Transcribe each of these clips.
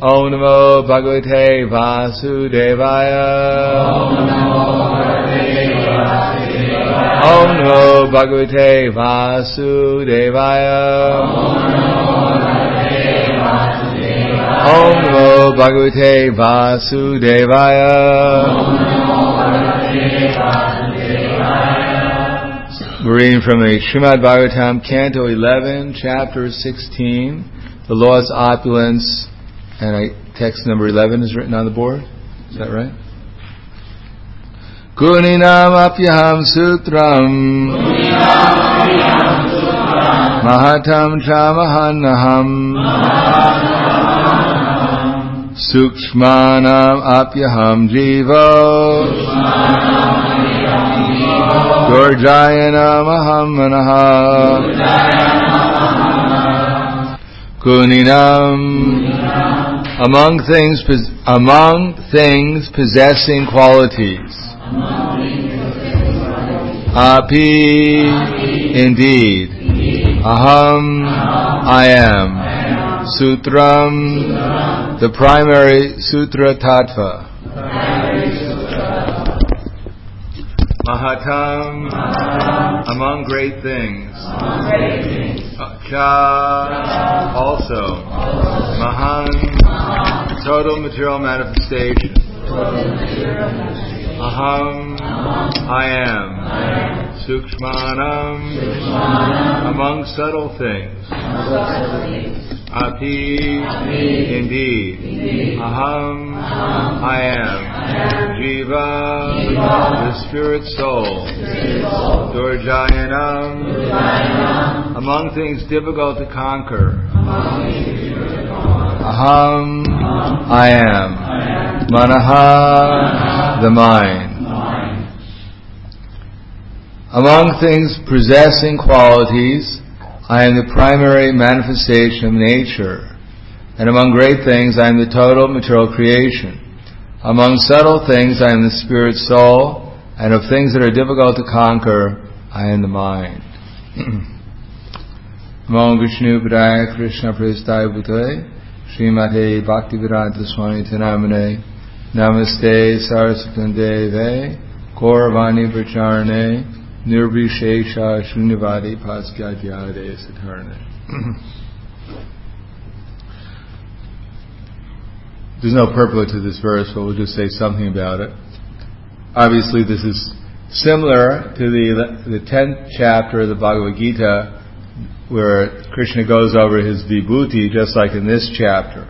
Om Namo Bhagavate Vasudevaya. Om Namo Bhagavate Vasudevaya. Om Namo Bhagavate Vasudevaya. We're reading from the Srimad Bhagavatam, Canto 11, Chapter 16, the Lord's Opulence, and text number 11 is written on the board. Is that right? Guninam apyaham sutram Mahatam chamahannaham Sukshmanam apyaham jivo Durjayanam aham manaha Guninam among things possessing qualities. Api, indeed. Aham, I am. Sutram, the primary sutra tattva. Mahatam, among great things. Cha, also. Mahan, total material manifestation. Aham, I am. Sukshmanam, among subtle things. Api, indeed. Aham, I am. Jiva, the spirit soul. Durjayanam, among things difficult to conquer. Aham, I am. Manaha, the mind. Among things possessing qualities, I am the primary manifestation of nature. And among great things, I am the total material creation. Among subtle things, I am the spirit soul. And of things that are difficult to conquer, I am the mind. Namo Vishnu Padaya Krishna Prestaya Bhutale Srimate Bhaktivedanta Swami Namane Namaste Sarasvatandeve Gauravani Pracharane Nirvishesha Shunyavadi Paskyadyade Satarne. There's no purport to this verse, but we'll just say something about it. Obviously, this is similar to the 10th chapter of the Bhagavad Gita, where Krishna goes over his vibhuti, just like in this chapter.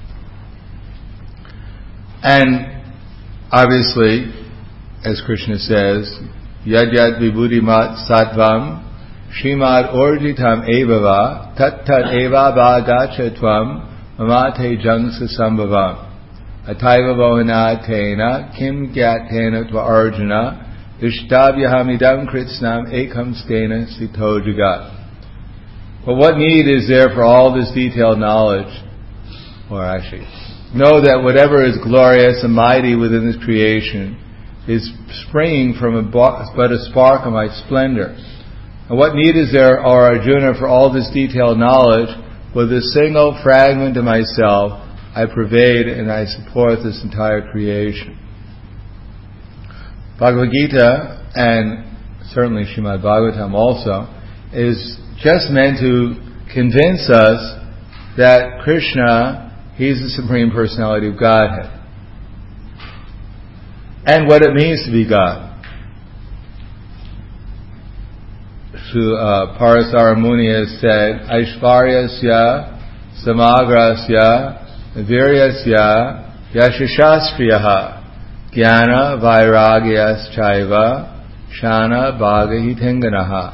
And obviously, as Krishna says, Yad yad vibhuti mat sattvam Shrimad orjitam evava tat tat eva bhagacha tvam mamate jangsa sambhavam ataiva vohanatena kim gyatena tva arjuna ishtabhyahamidam kritsnam ekam stena sito jagat. But what need is there for all this detailed knowledge? Or actually, know that whatever is glorious and mighty within this creation is springing from but a spark of my splendor. And what need is there, O Arjuna, for all this detailed knowledge? With a single fragment of myself, I pervade and I support this entire creation. Bhagavad Gita, and certainly Srimad Bhagavatam also, is just meant to convince us that Krishna, He's the Supreme Personality of Godhead. And what it means to be God. Parasara Muni has said, Aishvaryasya samagrasya viryasya yashashastriyaha jnana vairagyas chaiva shana bhagahitenganaha.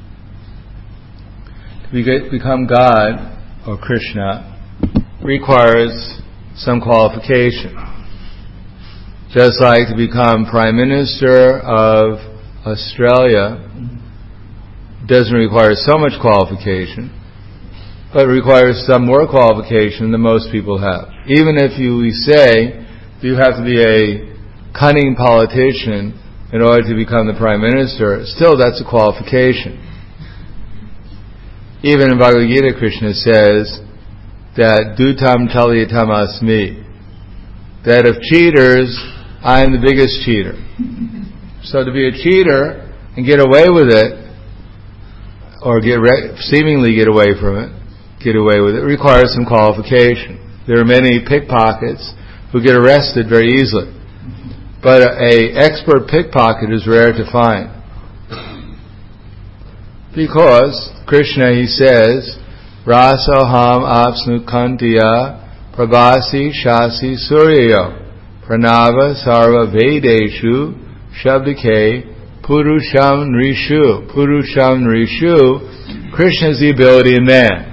To become God, or Krishna, requires some qualification. Just like to become Prime Minister of Australia doesn't require so much qualification, but it requires some more qualification than most people have. Even if we say you have to be a cunning politician in order to become the Prime Minister, still that's a qualification. Even in Bhagavad Gita, Krishna says that dutam chalitam asmi, that of cheaters, I am the biggest cheater. So to be a cheater and get away with it, or seemingly get away with it, requires some qualification. There are many pickpockets who get arrested very easily, but an expert pickpocket is rare to find. Because Krishna, he says, Rasoham apsnukantiya prabhasi shasi suryayo pranava sarva vedeshu shabdike purusham nrishu. Purusham nrishu, Krishna is the ability in man.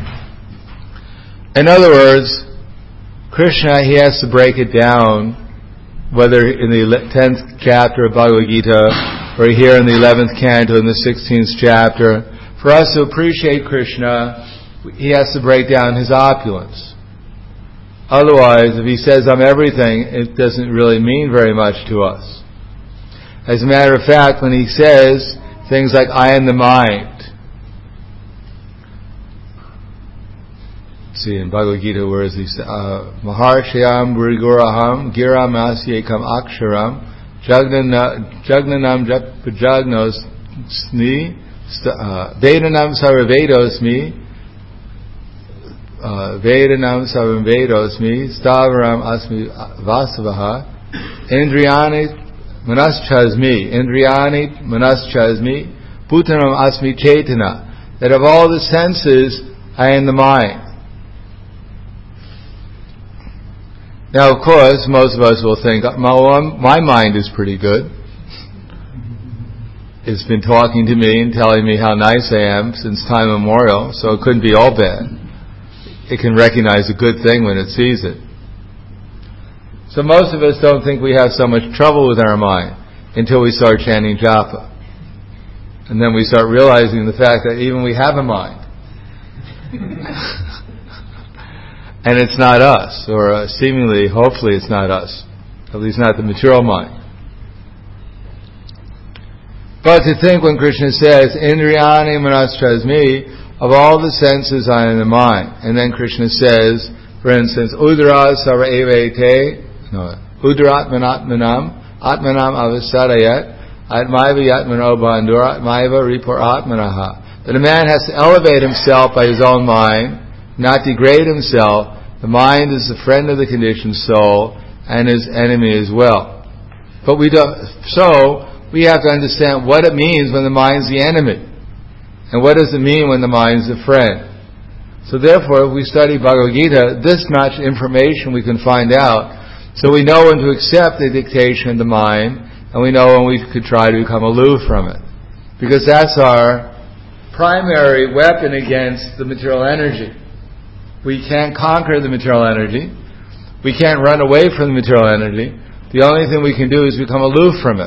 In other words, Krishna, he has to break it down, whether in the 10th chapter of Bhagavad Gita or here in the 11th canto in the 16th chapter. For us to appreciate Krishna, he has to break down his opulence. Otherwise, if he says, I'm everything, it doesn't really mean very much to us. As a matter of fact, when he says things like, I am the mind, see in Bhagavad Gita, where is he? Maharshayam Vriguraham Giram Asyekam Aksharam Jagnanam Japajagnosni Vedanam Sarvedosmi Vedanam Sarvedosmi Stavaram Asmi Vasavaha Indriyani Manaschasmi Bhutanam Asmi Chaitana, that of all the senses I am the mind. Now, of course, most of us will think, my mind is pretty good. It's been talking to me and telling me how nice I am since time immemorial, so it couldn't be all bad. It can recognize a good thing when it sees it. So most of us don't think we have so much trouble with our mind until we start chanting japa. And then we start realizing the fact that even we have a mind. And it's not us, or seemingly, hopefully it's not us. At least not the material mind. But to think when Krishna says, Indriyani Manaschasmi, of all the senses I am the mind. And then Krishna says, for instance, Udra Sara Evete, Udratmanatmanam, Atmanam Avasarayat, Atmaiva Yatmano Bandura, Atmaiva Ripur Atmanaha. That a man has to elevate himself by his own mind, not degrade himself. The mind is the friend of the conditioned soul and his enemy as well. But we have to understand what it means when the mind's the enemy, and what does it mean when the mind's the friend. So therefore, if we study Bhagavad Gita, this much information we can find out, so we know when to accept the dictation of the mind, and we know when we could try to become aloof from it, because that's our primary weapon against the material energy. We can't conquer the material energy. We can't run away from the material energy. The only thing we can do is become aloof from it.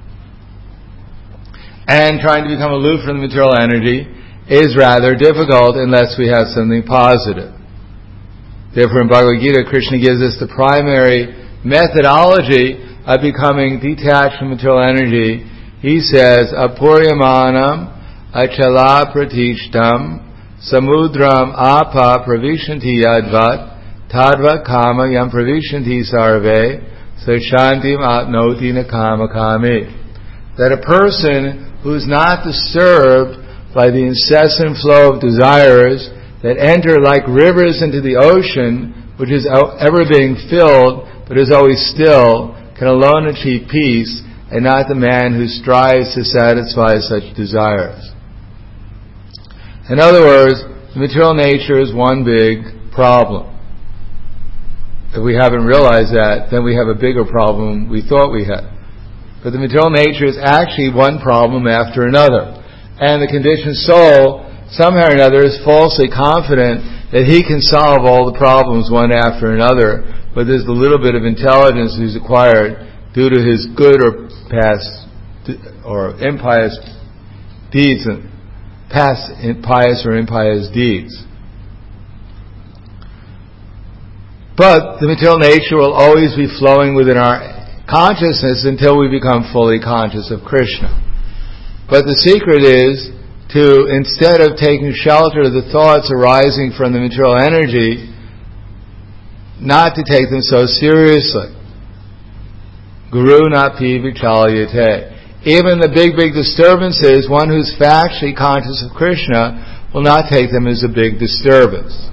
And trying to become aloof from the material energy is rather difficult unless we have something positive. Therefore in Bhagavad Gita, Krishna gives us the primary methodology of becoming detached from material energy. He says, Apuryamanam Achala Pratishtam Samudram apa pravishanti yadvat tadvat kama yam pravishanti sarve sashantim apnoti nakama kami. That a person who's not disturbed by the incessant flow of desires that enter like rivers into the ocean, which is ever being filled but is always still, can alone achieve peace, and not the man who strives to satisfy such desires. In other words, the material nature is one big problem. If we haven't realized that, then we have a bigger problem we thought we had. But the material nature is actually one problem after another. And the conditioned soul, somehow or another, is falsely confident that he can solve all the problems one after another, but there's a little bit of intelligence he's acquired due to his good or past or impious deeds and past pious or impious deeds. But the material nature will always be flowing within our consciousness until we become fully conscious of Krishna. But the secret is to, instead of taking shelter of the thoughts arising from the material energy, not to take them so seriously. Guru napi vichalyate. Even the big disturbances, one who's factually conscious of Krishna will not take them as a big disturbance.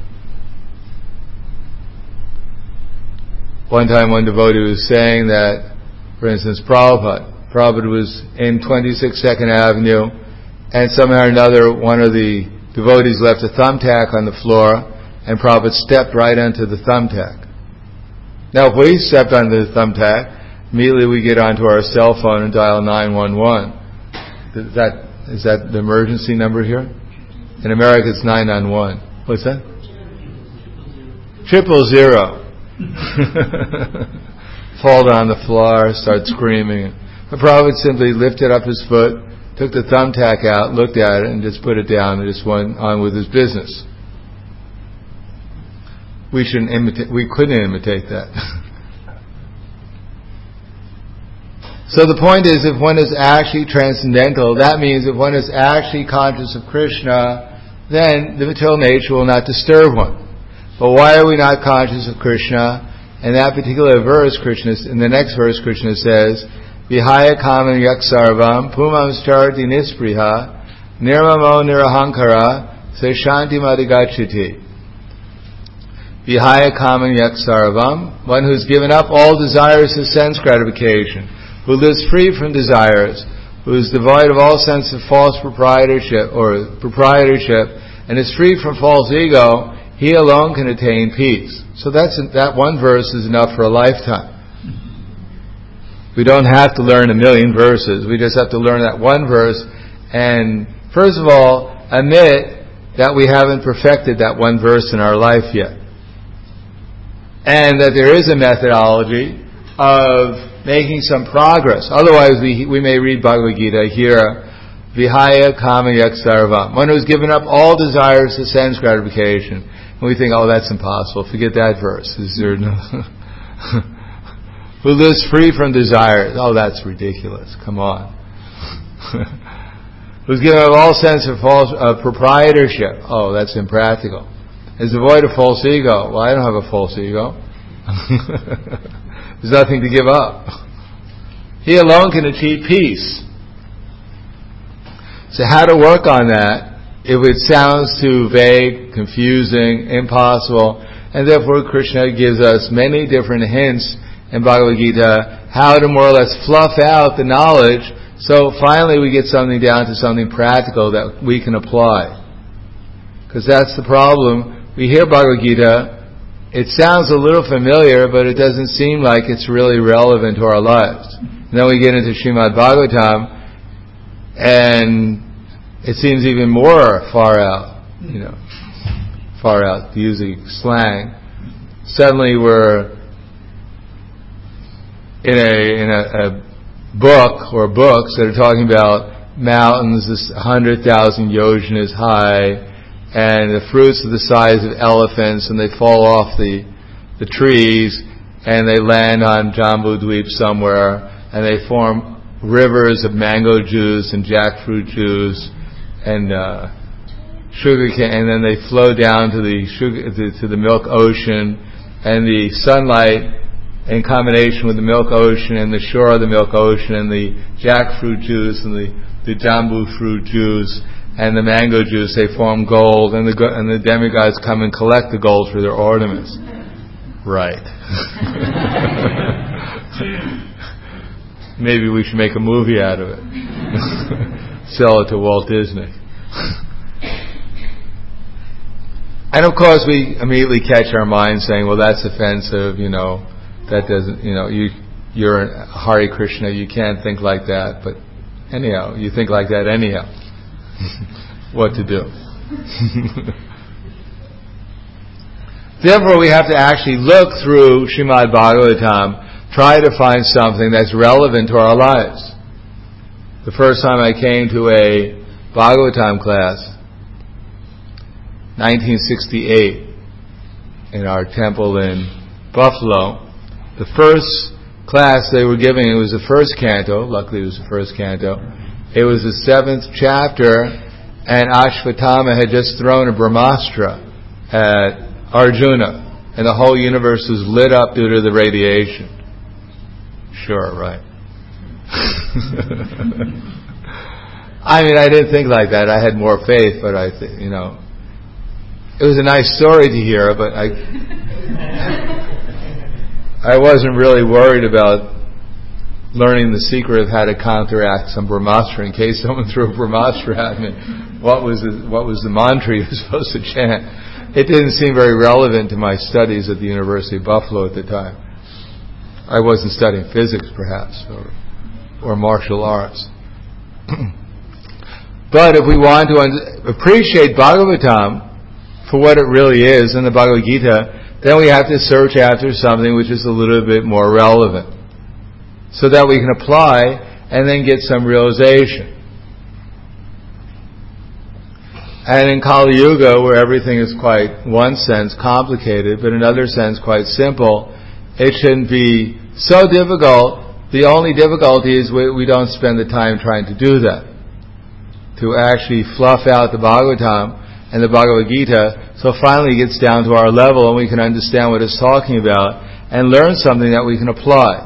One time one devotee was saying that, for instance, Prabhupada was in 26 2nd Avenue, and somehow or another one of the devotees left a thumbtack on the floor, and Prabhupada stepped right onto the thumbtack. Now if we stepped onto the thumbtack, immediately we get onto our cell phone and dial 911. Is that the emergency number here? In America it's 991. What's that? 000. Fall down the floor, start screaming. But Prabhupada simply lifted up his foot, took the thumbtack out, looked at it, and just put it down and just went on with his business. We couldn't imitate that. So the point is, if one is actually transcendental, that means if one is actually conscious of Krishna, then the material nature will not disturb one. But why are we not conscious of Krishna? In that particular verse, in the next verse, Krishna says, Vihaya kaman yaksarvam pumam starti nispriha nirmamo nirahankara se shanti madhigachiti. Vihaya kaman yaksarvam, one who's given up all desires of sense gratification, who lives free from desires, who is devoid of all sense of false proprietorship, and is free from false ego, he alone can attain peace. So that one verse is enough for a lifetime. We don't have to learn 1,000,000 verses. We just have to learn that one verse and, first of all, admit that we haven't perfected that one verse in our life yet. And that there is a methodology of making some progress. Otherwise, we may read Bhagavad Gita here, Vihaya kama yaksarvam, one who's given up all desires to sense gratification. And we think, oh, that's impossible. Forget that verse. Is there no who lives free from desires? Oh, that's ridiculous. Come on. Who's given up all sense of false proprietorship? Oh, that's impractical. Is devoid of false ego? Well, I don't have a false ego. There's nothing to give up. He alone can achieve peace. So how to work on that? If it sounds too vague, confusing, impossible, and therefore Krishna gives us many different hints in Bhagavad Gita how to more or less fluff out the knowledge, so finally we get something down to something practical that we can apply. Because that's the problem. We hear Bhagavad Gita, it sounds a little familiar, but it doesn't seem like it's really relevant to our lives. And then we get into Srimad Bhagavatam, and it seems even more far out, using slang. Suddenly we're in a book or books that are talking about mountains 100,000 yojanas high, and the fruits are the size of elephants, and they fall off the trees, and they land on Jambu Dweep somewhere, and they form rivers of mango juice and jackfruit juice and sugar cane, and then they flow down to the milk ocean, and the sunlight in combination with the milk ocean and the shore of the milk ocean and the jackfruit juice and the jambu fruit juice and the mango juice, they form gold, and the demigods come and collect the gold for their ornaments. Right. Maybe we should make a movie out of it. Sell it to Walt Disney. And of course we immediately catch our mind saying, well, that's offensive, that doesn't, you're a Hare Krishna, you can't think like that, but anyhow, you think like that anyhow. What to do? Therefore we have to actually look through Srimad Bhagavatam, try to find something that's relevant to our lives. The first time I came to a Bhagavatam class, 1968, in our temple in Buffalo, the first class they were giving, it was the first canto, luckily it was the first canto, it was the 7th chapter, and Ashvatthama had just thrown a Brahmastra at Arjuna. and the whole universe was lit up due to the radiation. Sure, right. I mean, I didn't think like that. I had more faith, but it was a nice story to hear, but I wasn't really worried about learning the secret of how to counteract some Brahmastra. In case someone threw a Brahmastra at me, what was the mantra you were supposed to chant? It didn't seem very relevant to my studies at the University of Buffalo at the time. I wasn't studying physics, perhaps, or martial arts. But if we want to appreciate Bhagavatam for what it really is in the Bhagavad Gita, then we have to search after something which is a little bit more relevant, so that we can apply and then get some realization. And in Kali Yuga, where everything is quite, in one sense, complicated, but in another sense quite simple, it shouldn't be so difficult. The only difficulty is we don't spend the time trying to do that, to actually fluff out the Bhagavatam and the Bhagavad Gita, so finally it gets down to our level and we can understand what it's talking about and learn something that we can apply.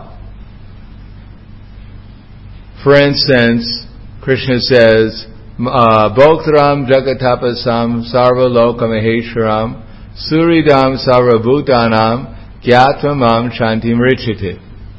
For instance, Krishna says, Bhoktram Jagatapasam Sarva Loka Maheshwaram Suridam Sarva Bhutanam Gyatvam Shantim Richati.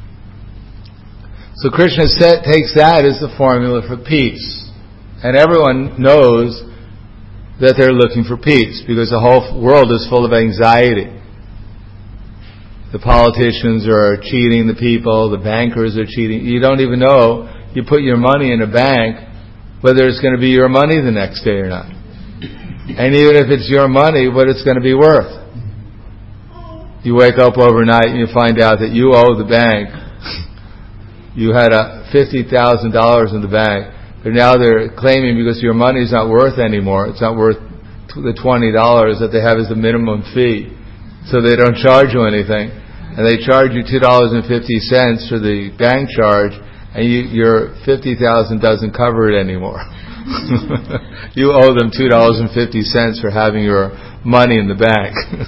So Krishna takes that as the formula for peace. And everyone knows that they're looking for peace, because the whole world is full of anxiety. The politicians are cheating the people, the bankers are cheating. You don't even know, you put your money in a bank, whether it's going to be your money the next day or not. And even if it's your money, what it's going to be worth. You wake up overnight and you find out that you owe the bank. You had $50,000 in the bank, but now they're claiming because your money's not worth anymore, it's not worth the $20 that they have as the minimum fee, so they don't charge you anything, and they charge you $2.50 for the bank charge, and your $50,000 doesn't cover it anymore. You owe them $2.50 for having your money in the bank.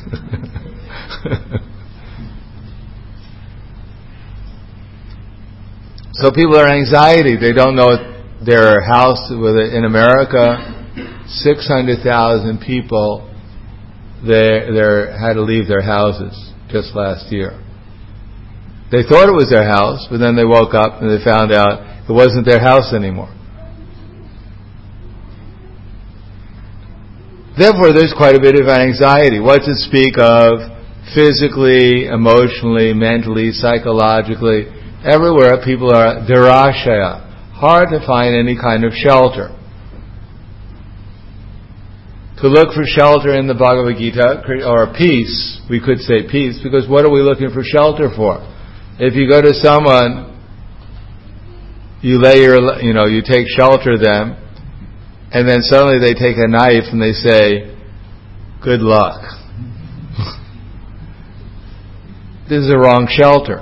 So people are anxiety. They don't know their house. In America, 600,000 people had to leave their houses just last year. They thought it was their house, but then they woke up and they found out it wasn't their house anymore. Therefore, there's quite a bit of anxiety. What to speak of physically, emotionally, mentally, psychologically. Everywhere people are nirashaya, hard to find any kind of shelter. To look for shelter in the Bhagavad Gita, or peace, we could say peace, because what are we looking for shelter for? If you go to someone, you take shelter of them, and then suddenly they take a knife and they say, good luck. This is the wrong shelter.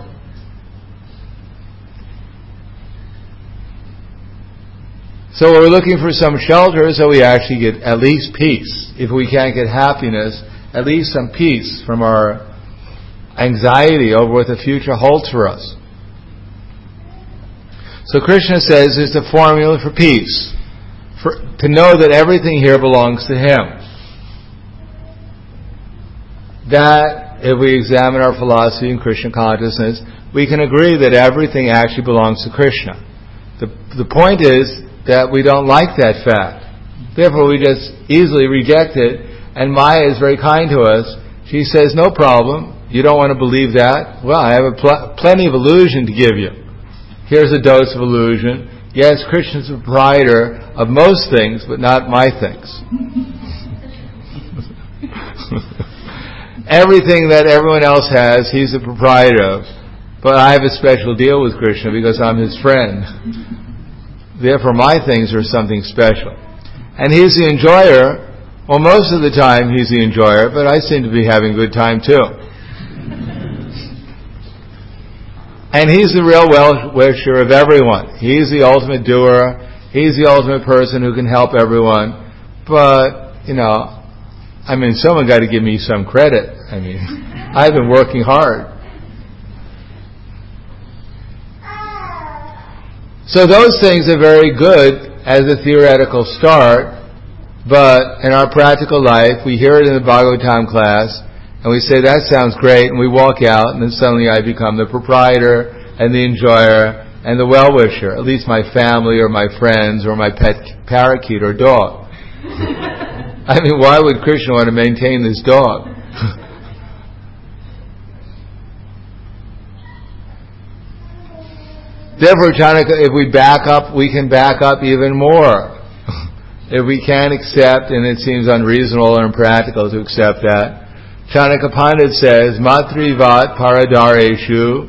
So we're looking for some shelter so we actually get at least peace. If we can't get happiness, at least some peace from our anxiety over what the future holds for us. So Krishna says it's the formula for peace. To know that everything here belongs to Him. That, if we examine our philosophy in Krishna consciousness, we can agree that everything actually belongs to Krishna. The point is that we don't like that fact. Therefore, we just easily reject it. And Maya is very kind to us. She says, no problem. You don't want to believe that? Well, I have plenty of illusion to give you. Here's a dose of illusion. Yes, Krishna's the proprietor of most things, but not my things. Everything that everyone else has, He's the proprietor of. But I have a special deal with Krishna because I'm His friend. Therefore, my things are something special. And He's the enjoyer. Well, most of the time He's the enjoyer, but I seem to be having a good time too. And He's the real well-wisher of everyone. He's the ultimate doer. He's the ultimate person who can help everyone. But, someone got to give me some credit. I've been working hard. So those things are very good as a theoretical start, but in our practical life, we hear it in the Bhagavatam class, and we say, that sounds great, and we walk out, and then suddenly I become the proprietor, and the enjoyer, and the well-wisher, at least my family, or my friends, or my pet parakeet or dog. I mean, why would Krishna want to maintain this dog? Therefore, Chanaka, if we back up, we can back up even more. If we can't accept, and it seems unreasonable or impractical to accept that, Chanaka Pandit says, Matrivat paradareshu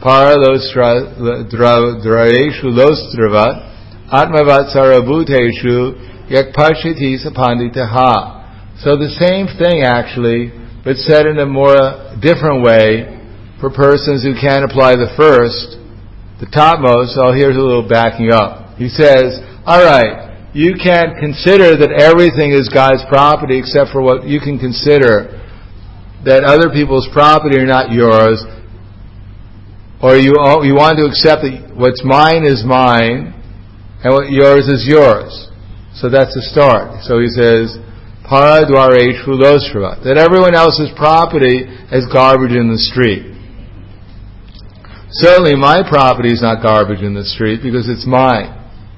paralostraeshu lostravat atmavat sarabhuteshu yakpashiti sapanditaha. So the same thing actually, but said in a more different way for persons who can't apply the first, the topmost. So here's a little backing up. He says, alright, you can't consider that everything is God's property except for what you can consider that other people's property are not yours, or you want to accept that what's mine is mine and what yours is yours. So that's a start. So he says, Paradwareshu loshrava, that everyone else's property is garbage in the street. Certainly my property is not garbage in the street because it's mine.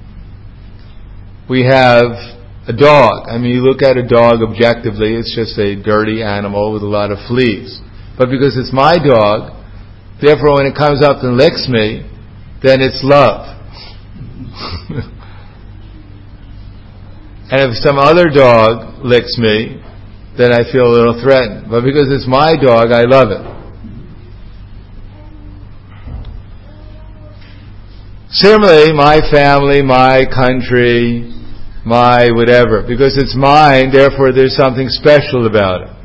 We have a dog. I mean, you look at a dog objectively, it's just a dirty animal with a lot of fleas. But because it's my dog, therefore when it comes up and licks me, then it's love. And if some other dog licks me, then I feel a little threatened. But because it's my dog, I love it. Similarly, my family, my country, my whatever, because it's mine, therefore there's something special about it.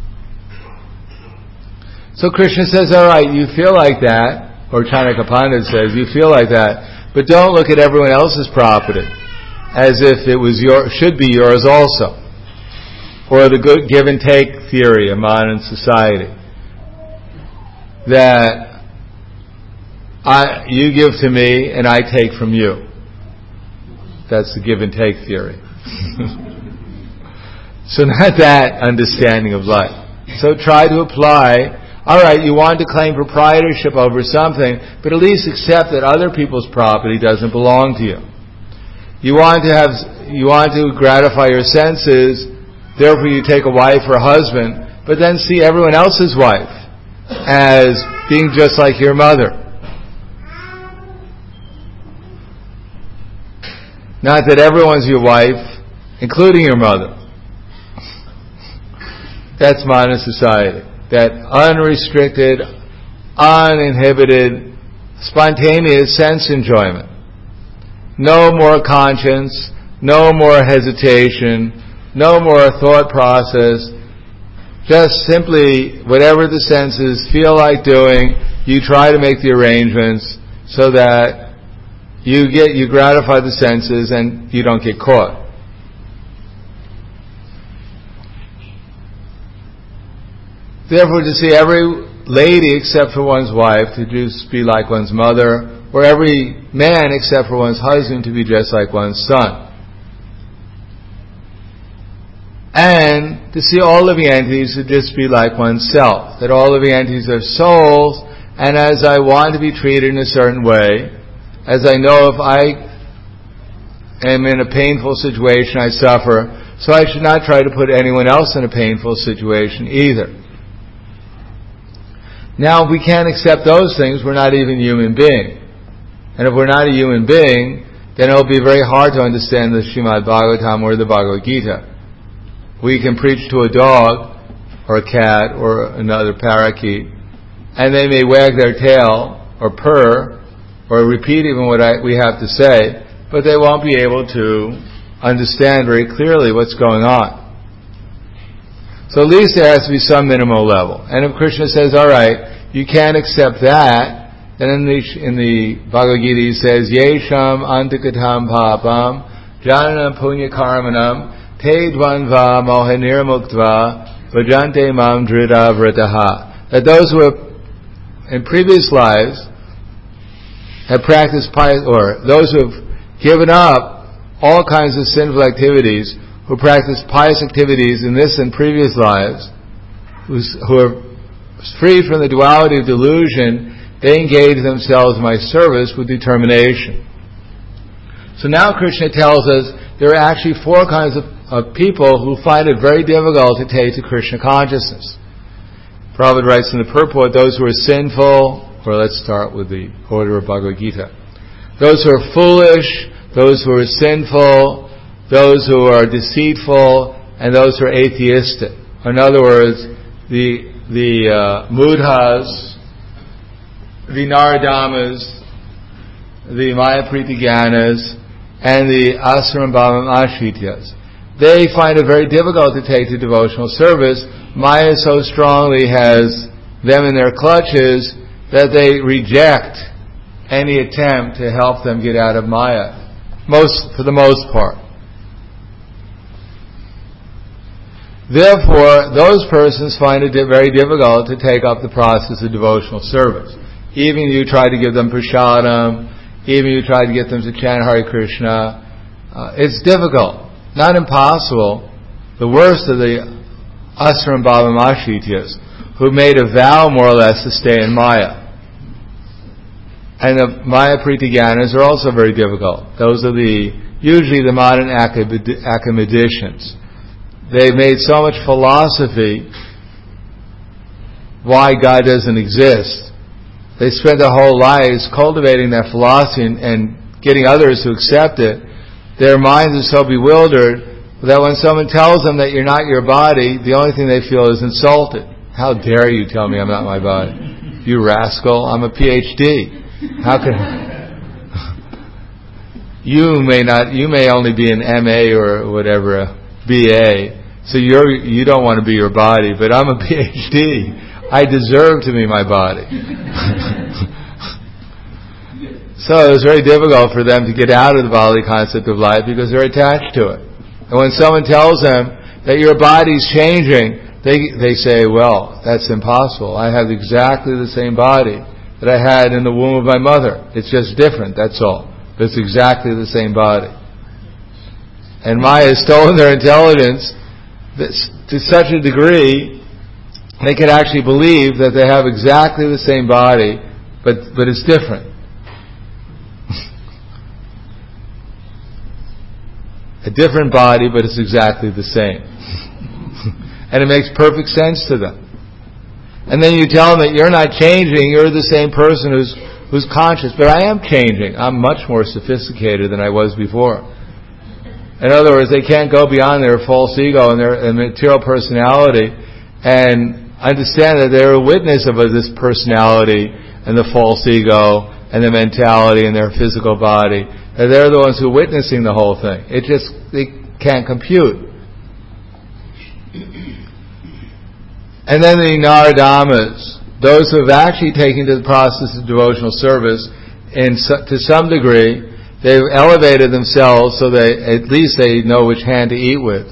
So Krishna says, alright, you feel like that, or Chanaka Pandit says, you feel like that, but don't look at everyone else's property as if it was should be yours also. Or the good give and take theory of modern society. That you give to me and I take from you. That's the give and take theory. So not that understanding of life. So try to apply, alright, you want to claim proprietorship over something, but at least accept that other people's property doesn't belong to you. You want to gratify your senses, therefore you take a wife or a husband, but then see everyone else's wife as being just like your mother. Not that everyone's your wife, including your mother. That's modern society. That unrestricted, uninhibited, spontaneous sense enjoyment. No more conscience, no more hesitation, no more thought process. Just simply whatever the senses feel like doing, you try to make the arrangements so that you gratify the senses and you don't get caught. Therefore, to see every lady except for one's wife to just be like one's mother, or every man except for one's husband to be just like one's son. And to see all living entities to just be like oneself. That all living entities are souls, and as I want to be treated in a certain way, as I know if I am in a painful situation, I suffer, so I should not try to put anyone else in a painful situation either. Now, if we can't accept those things, we're not even a human being. And if we're not a human being, then it'll be very hard to understand the Srimad Bhagavatam or the Bhagavad Gita. We can preach to a dog, or a cat, or another parakeet, and they may wag their tail, or purr, or repeat even what we have to say, but they won't be able to understand very clearly what's going on. So at least there has to be some minimal level. And if Krishna says, alright, you can't accept that, then in the Bhagavad Gita he says, Yesham antikatam papam jananam punya karmanam te dvanva mohanir muktva vajante mam drida vrataha. that those who have, in previous lives, have practiced pious, or those who have given up all kinds of sinful activities, who practice pious activities in this and previous lives, who are free from the duality of delusion, they engage themselves in my service with determination. So now Krishna tells us there are actually four kinds of people who find it very difficult to take to Krishna consciousness. Prabhupada writes in the purport, those who are sinful, or let's start with the order of Bhagavad Gita. Those who are foolish, those who are sinful, those who are deceitful, and those who are atheistic. In other words, the Mudhas, the Naradamas, the Mayapriti-gyanas, and the Asarambhava Ashrityas. They find it very difficult to take to devotional service. Maya so strongly has them in their clutches that they reject any attempt to help them get out of Maya, for the most part. Therefore, those persons find it very difficult to take up the process of devotional service. Even you try to give them prasadam, even you try to get them to chant Hare Krishna, it's difficult. Not impossible. The worst of the Asarambhava Ashrityas, who made a vow more or less to stay in Maya. And the Mayapriti-gyanas are also very difficult. Those are usually the modern academicians. They've made so much philosophy why God doesn't exist. They spend their whole lives cultivating that philosophy and getting others to accept it. Their minds are so bewildered that when someone tells them that you're not your body, the only thing they feel is insulted. How dare you tell me I'm not my body? You rascal, I'm a PhD. How can you may only be an MA or whatever, a BA, so you don't want to be your body, but I'm a PhD. I deserve to be my body. So it was very difficult for them to get out of the bodily concept of life because they're attached to it. And when someone tells them that your body's changing, they say, well, that's impossible. I have exactly the same body that I had in the womb of my mother. It's just different, that's all. But it's exactly the same body. And Maya has stolen their intelligence to such a degree they can actually believe that they have exactly the same body, but it's different. A different body, but it's exactly the same. And it makes perfect sense to them. And then you tell them that you're not changing, you're the same person who's conscious. But I am changing. I'm much more sophisticated than I was before. In other words, they can't go beyond their false ego and their material personality and understand that they're a witness of this personality and the false ego and the mentality and their physical body. And they're the ones who are witnessing the whole thing. They can't compute. And then the Naradamas, those who have actually taken to the process of devotional service, to some degree, they've elevated themselves so at least they know which hand to eat with.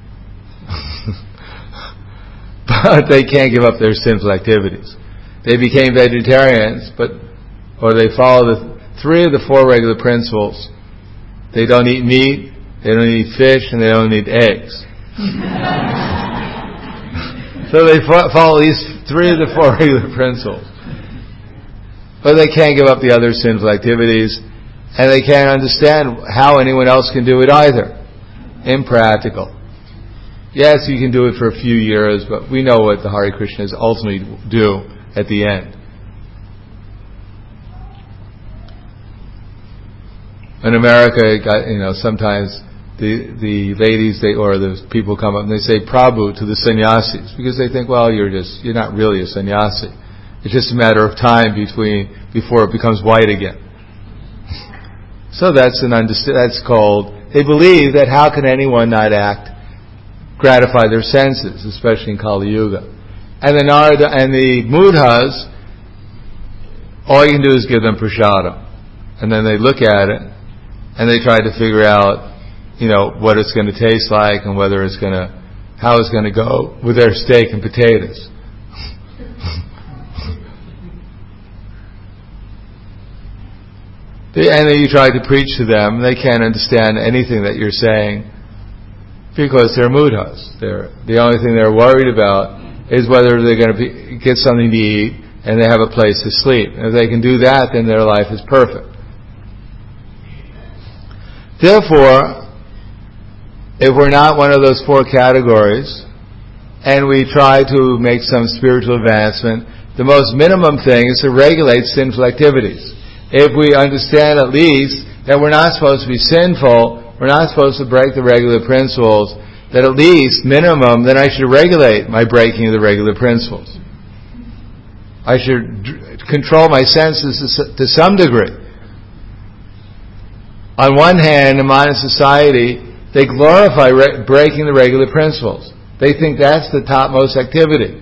But they can't give up their sinful activities. They became vegetarians, or they follow three of the four regular principles. They don't eat meat, they don't eat fish, and they don't eat eggs. So they follow these three of the four regular principles. But they can't give up the other sinful activities, and they can't understand how anyone else can do it either. Impractical. Yes, you can do it for a few years, but we know what the Hare Krishnas ultimately do at the end. In America, sometimes the ladies or the people come up and they say Prabhu to the sannyasis because they think, well, you're not really a sannyasi. It's just a matter of time before it becomes white again. So that's called. They believe that how can anyone not gratify their senses, especially in Kali Yuga. And the Mudhas, all you can do is give them prasadam, and then they look at it and they try to figure out, what it's going to taste like and how it's going to go with their steak and potatoes. And then you try to preach to them, they can't understand anything that you're saying because they're mudhas. The only thing they're worried about is whether they're going to get something to eat and they have a place to sleep. And if they can do that, then their life is perfect. Therefore, if we're not one of those four categories, and we try to make some spiritual advancement, the most minimum thing is to regulate sinful activities. If we understand at least that we're not supposed to be sinful, we're not supposed to break the regular principles, that at least, minimum, then I should regulate my breaking of the regular principles. I should control my senses to some degree. On one hand, in modern society, they glorify breaking the regular principles. They think that's the topmost activity.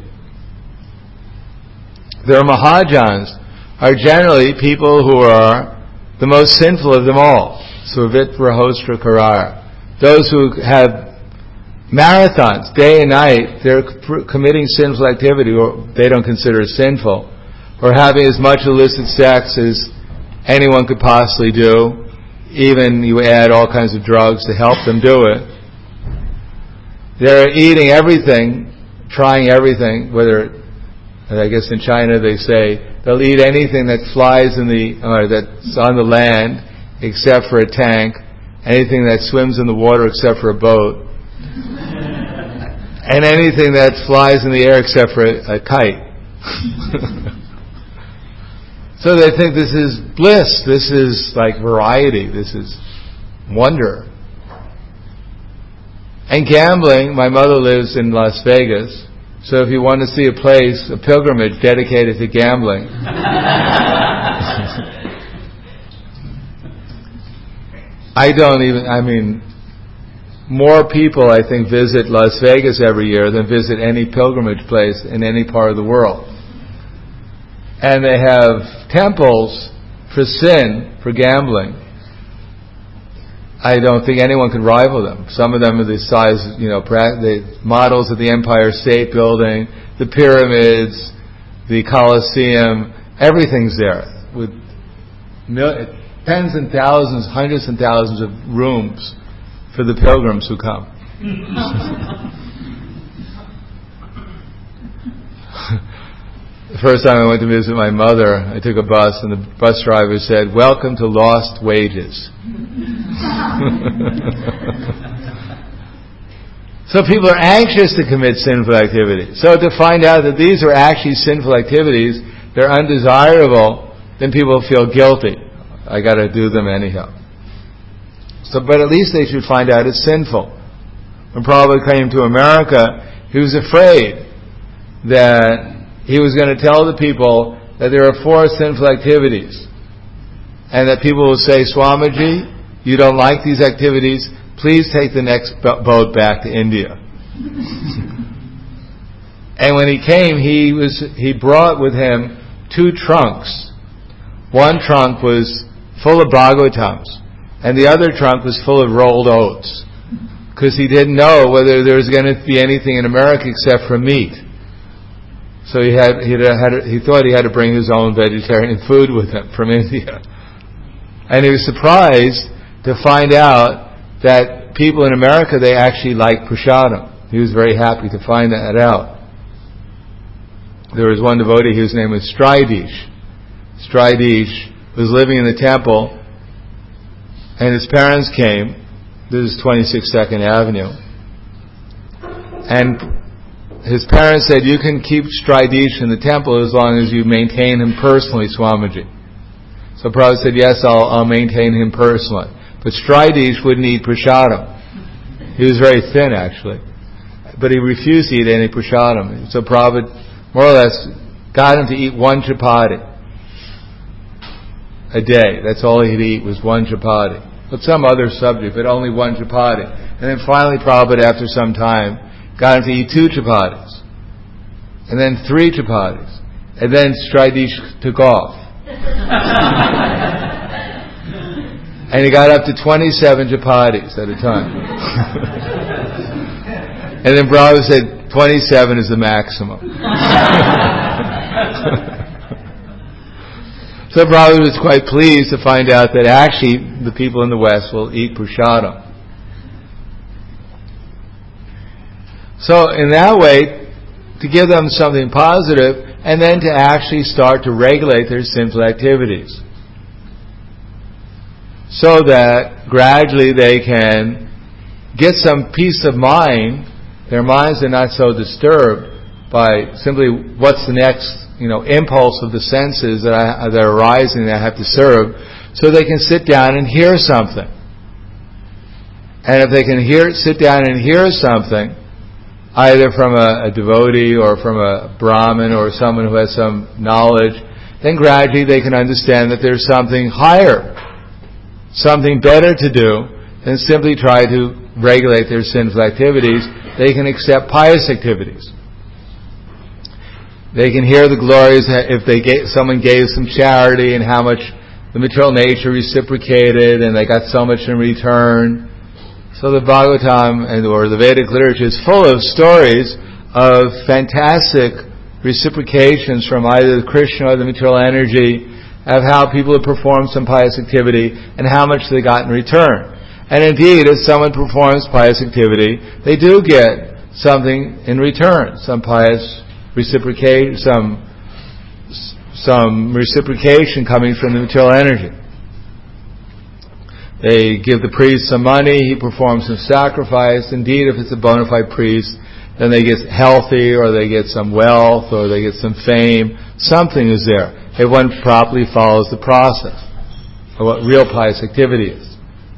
Their Mahajans are generally people who are the most sinful of them all. Svavit Rahostra Karar. Those who have marathons, day and night, they're committing sinful activity, or they don't consider it sinful, or having as much illicit sex as anyone could possibly do. Even you add all kinds of drugs to help them do it. They're eating everything, trying everything, whether, I guess in China they say, they'll eat anything that flies that's on the land except for a tank, anything that swims in the water except for a boat, and anything that flies in the air except for a kite. So they think this is bliss, this is like variety, this is wonder. And gambling, my mother lives in Las Vegas, so if you want to see a place, a pilgrimage dedicated to gambling, more people, I think, visit Las Vegas every year than visit any pilgrimage place in any part of the world. And they have temples for sin, for gambling. I don't think anyone can rival them. Some of them are the size, the models of the Empire State Building, the pyramids, the Colosseum, everything's there, with tens and thousands, hundreds and thousands of rooms for the pilgrims who come. The first time I went to visit my mother, I took a bus, and the bus driver said, "Welcome to Lost Wages." So people are anxious to commit sinful activities. So to find out that these are actually sinful activities, they're undesirable, then people feel guilty. I got to do them anyhow. But at least they should find out it's sinful. When Prabhupada came to America, he was afraid that he was going to tell the people that there are four sinful activities, and that people will say, "Swamiji, you don't like these activities, please take the next boat back to India." And when he came, he brought with him 2 trunks. One trunk was full of Bhagavatams, and the other trunk was full of rolled oats, because he didn't know whether there was going to be anything in America except for meat. So he thought he had to bring his own vegetarian food with him from India. And he was surprised to find out that people in America, they actually like prasadam. He was very happy to find that out. There was one devotee whose name was Stridish. Stridish was living in the temple, and his parents came. This is 26 2nd Avenue. And his parents said, "You can keep Stridish in the temple as long as you maintain him personally, Swamiji." So Prabhupada said, "Yes, I'll maintain him personally." But Stridish wouldn't eat prasadam. He was very thin, actually. But he refused to eat any prasadam. So Prabhupada more or less got him to eat 1 chapati a day. That's all he'd eat, was 1 chapati. With some other subject, but only 1 chapati. And then finally Prabhupada, after some time, got him to eat 2 chapatis. And then 3 chapatis. And then Stridish took off. And he got up to 27 chapatis at a time. And then Prabhupada said, 27 is the maximum. So Prabhupada was quite pleased to find out that actually the people in the West will eat prasadam. So in that way, to give them something positive, and then to actually start to regulate their sinful activities, so that gradually they can get some peace of mind. Their minds are not so disturbed by simply what's the next, impulse of the senses that are arising that I have to serve, so they can sit down and hear something. And if they can sit down and hear something, either from a devotee or from a Brahmin or someone who has some knowledge, then gradually they can understand that there's something higher, something better to do than simply try to regulate their sinful activities. They can accept pious activities. They can hear the glories if someone gave some charity and how much the material nature reciprocated and they got so much in return. So the Bhagavatam or the Vedic literature is full of stories of fantastic reciprocations from either Krishna or the material energy of how people have performed some pious activity and how much they got in return. And indeed, if someone performs pious activity, they do get something in return, some pious reciprocate, some reciprocation coming from the material energy. They give the priest some money, he performs some sacrifice. Indeed, if it's a bona fide priest, then they get healthy, or they get some wealth, or they get some fame. Something is there if one properly follows the process of what real pious activity is.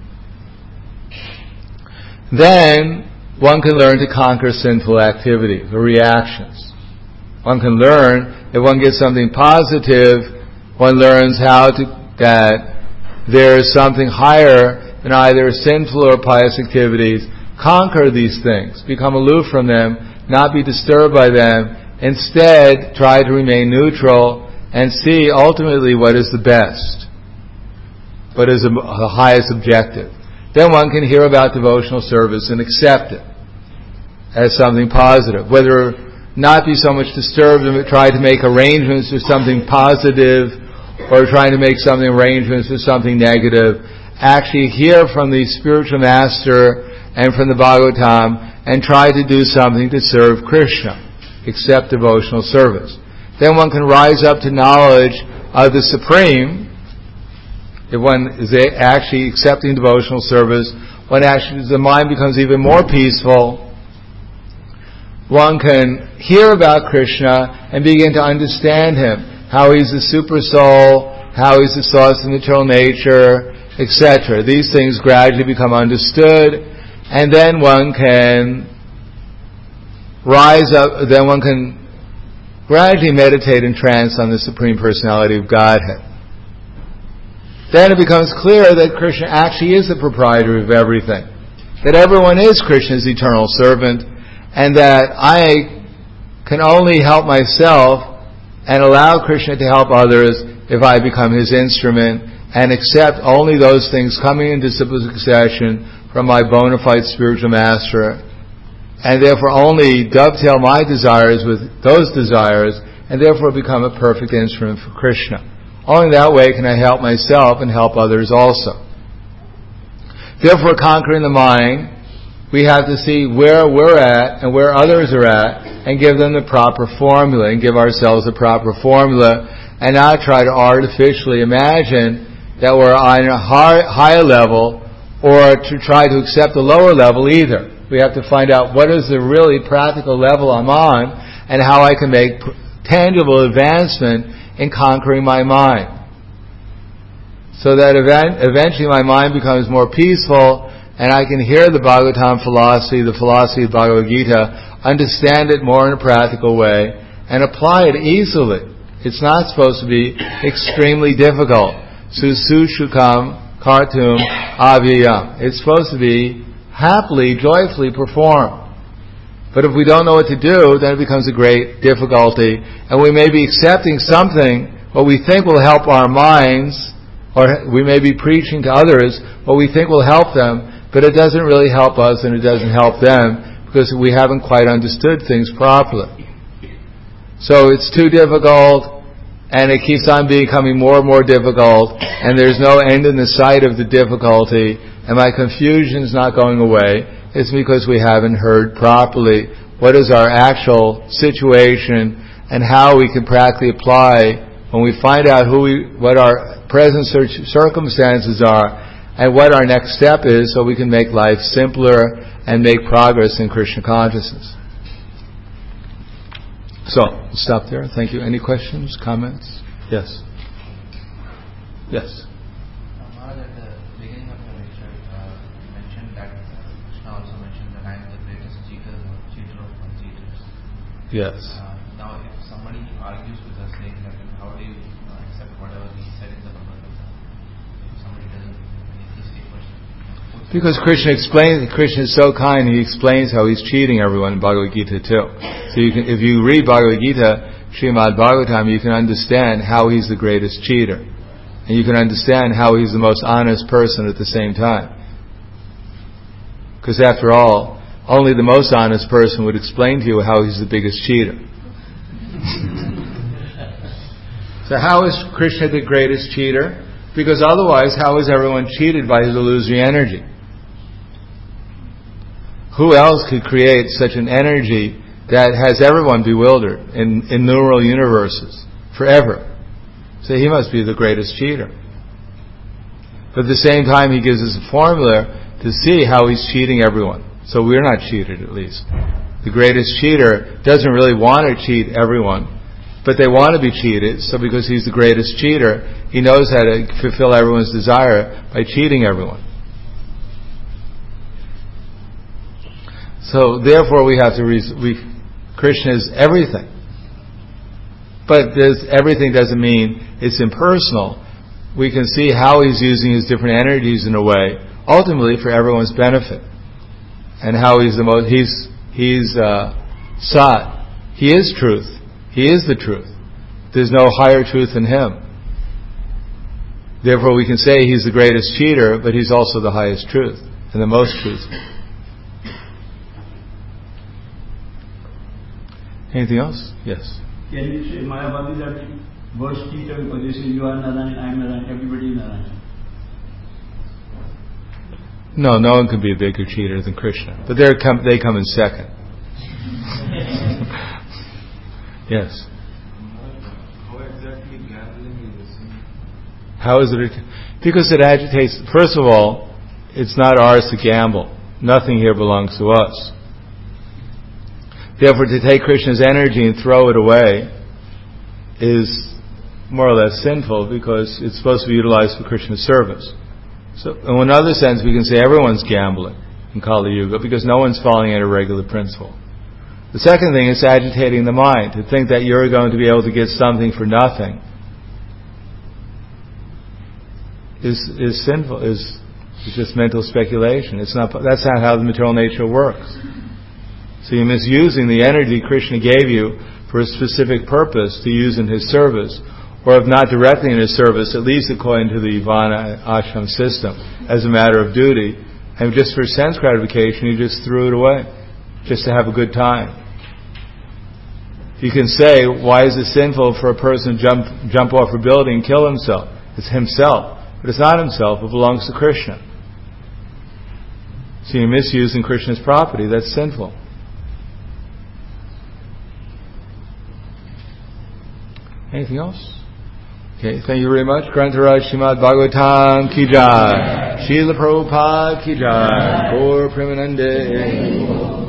Then one can learn to conquer sinful activities or reactions. One can learn, if one gets something positive, one learns that there is something higher than either sinful or pious activities. Conquer these things, become aloof from them, not be disturbed by them. Instead, try to remain neutral and see ultimately what is the best, what is the highest objective. Then one can hear about devotional service and accept it as something positive. Whether not be so much disturbed and try to make arrangements for something positive or trying to make something arrangements for something negative. Actually hear from the spiritual master and from the Bhagavatam and try to do something to serve Krishna. Accept devotional service. Then one can rise up to knowledge of the Supreme. If one is actually accepting devotional service, the mind becomes even more peaceful. One can hear about Krishna and begin to understand Him, how He's the super soul, how He's the source of material nature, etc. These things gradually become understood, and then one can rise up, then one can gradually meditate in trance on the Supreme Personality of Godhead. Then it becomes clear that Krishna actually is the proprietor of everything, that everyone is Krishna's eternal servant, and that I can only help myself and allow Krishna to help others if I become His instrument and accept only those things coming in disciplic succession from my bona fide spiritual master, and therefore only dovetail my desires with those desires, and therefore become a perfect instrument for Krishna. Only that way can I help myself and help others also. Therefore, conquering the mind, we have to see where we're at and where others are at and give them the proper formula and give ourselves the proper formula and not try to artificially imagine that we're on a higher level or to try to accept a lower level either. We have to find out what is the really practical level I'm on and how I can make tangible advancement in conquering my mind. So that eventually my mind becomes more peaceful and I can hear the Bhagavatam philosophy, the philosophy of Bhagavad Gita, understand it more in a practical way, and apply it easily. It's not supposed to be extremely difficult. Susushukam kartum avyayam. It's supposed to be happily, joyfully performed. But if we don't know what to do, then it becomes a great difficulty, and we may be accepting something, what we think will help our minds, or we may be preaching to others what we think will help them, but it doesn't really help us and it doesn't help them because we haven't quite understood things properly. So it's too difficult, and it keeps on becoming more and more difficult, and there's no end in the sight of the difficulty, and my confusion's not going away, it's because we haven't heard properly what is our actual situation and how we can practically apply when we find out what our present circumstances are and what our next step is, so we can make life simpler and make progress in Krishna consciousness. So, we'll stop there. Thank you. Any questions, comments? Yes. Yes. Maharaj, at the beginning of your lecture, you mentioned that Krishna also mentioned that I am the greatest cheater of all cheaters. Yes. Now, if somebody argues with us saying that, how do you accept whatever he said in the Bhagavad Gita? If somebody doesn't, an atheistic person. Because Krishna is so kind, he explains how he's cheating everyone in Bhagavad Gita too. So if you read Bhagavad Gita, Srimad Bhagavatam, you can understand how he's the greatest cheater. And you can understand how he's the most honest person at the same time. Because after all, only the most honest person would explain to you how he's the biggest cheater. So how is Krishna the greatest cheater? Because otherwise, how is everyone cheated by his illusory energy? Who else could create such an energy that has everyone bewildered in innumerable universes forever? So he must be the greatest cheater. But at the same time, he gives us a formula to see how he's cheating everyone. So we're not cheated, at least. The greatest cheater doesn't really want to cheat everyone, but they want to be cheated. So because he's the greatest cheater, he knows how to fulfill everyone's desire by cheating everyone. So therefore we have to Krishna is everything. But everything doesn't mean it's impersonal. We can see how he's using his different energies in a way, ultimately for everyone's benefit. And how he's Sat. He is truth. He is the truth. There's no higher truth than him. Therefore we can say he's the greatest cheater, but he's also the highest truth and the most truthful. Anything else? Yes. Can you say Mayavadi that worst cheater because they say you are Narayan, I am Narayan, everybody is Narayan? No one can be a bigger cheater than Krishna. But they come in second. Yes. How exactly gambling is a sin? How is it? Because it agitates. First of all, it's not ours to gamble. Nothing here belongs to us. Therefore, to take Krishna's energy and throw it away is more or less sinful because it's supposed to be utilized for Krishna's service. So, in another sense, we can say everyone's gambling in Kali Yuga because no one's following a regular principle. The second thing is agitating the mind. To think that you're going to be able to get something for nothing is sinful. Is just mental speculation. That's not how the material nature works. So you're misusing the energy Krishna gave you for a specific purpose to use in his service, or if not directly in his service, at least according to the Varna ashram system, as a matter of duty. And just for sense gratification, you just threw it away, just to have a good time. You can say, why is it sinful for a person to jump off a building and kill himself? It's himself. But it's not himself, it belongs to Krishna. So you're misusing Krishna's property, that's sinful. Anything else? Okay, thank you very much. Grantaraj Srimad Bhagavatam ki jai. Srila Prabhupada ki jai. Gaur Premanande.